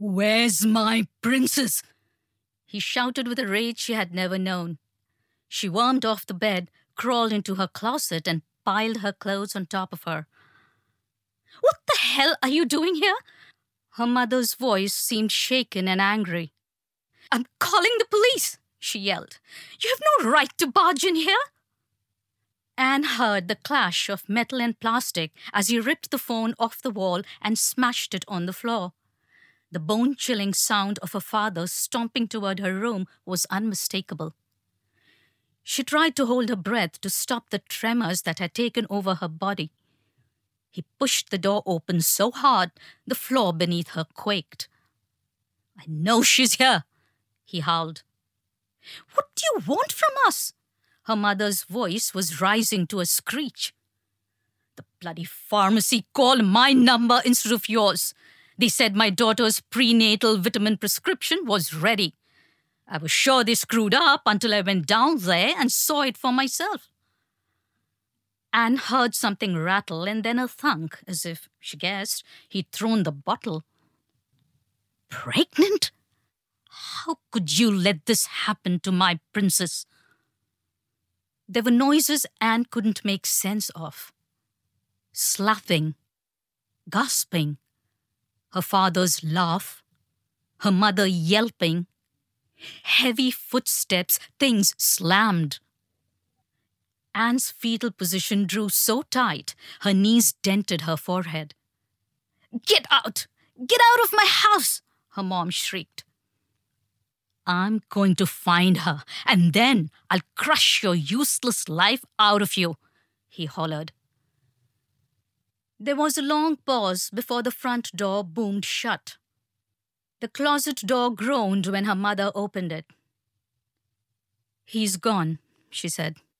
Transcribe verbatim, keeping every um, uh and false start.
"Where's my princess?" he shouted with a rage she had never known. She wormed off the bed, crawled into her closet, and piled her clothes on top of her. "What the hell are you doing here?" Her mother's voice seemed shaken and angry. "I'm calling the police," she yelled. "You have no right to barge in here." Anne heard the clash of metal and plastic as he ripped the phone off the wall and smashed it on the floor. The bone-chilling sound of her father stomping toward her room was unmistakable. She tried to hold her breath to stop the tremors that had taken over her body. He pushed the door open so hard, the floor beneath her quaked. "I know she's here," he howled. "What do you want from us?" Her mother's voice was rising to a screech. "The bloody pharmacy called my number instead of yours. They said my daughter's prenatal vitamin prescription was ready. I was sure they screwed up until I went down there and saw it for myself." Anne heard something rattle and then a thunk, as if, she guessed, he'd thrown the bottle. "Pregnant? How could you let this happen to my princess?" There were noises Anne couldn't make sense of. Sloughing, gasping, her father's laugh, her mother yelping, heavy footsteps, things slammed. Anne's fetal position drew so tight, her knees dented her forehead. "Get out! Get out of my house!" her mom shrieked. "I'm going to find her, and then I'll crush your useless life out of you," he hollered. There was a long pause before the front door boomed shut. The closet door groaned when her mother opened it. "He's gone," she said.